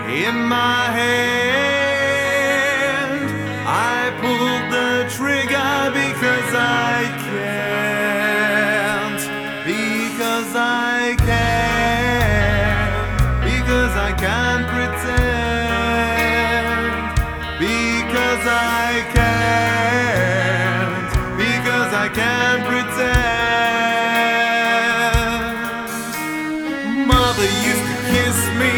in my hand. I pulled the trigger because I can't, because I can't, because I can't pretend, because I can't.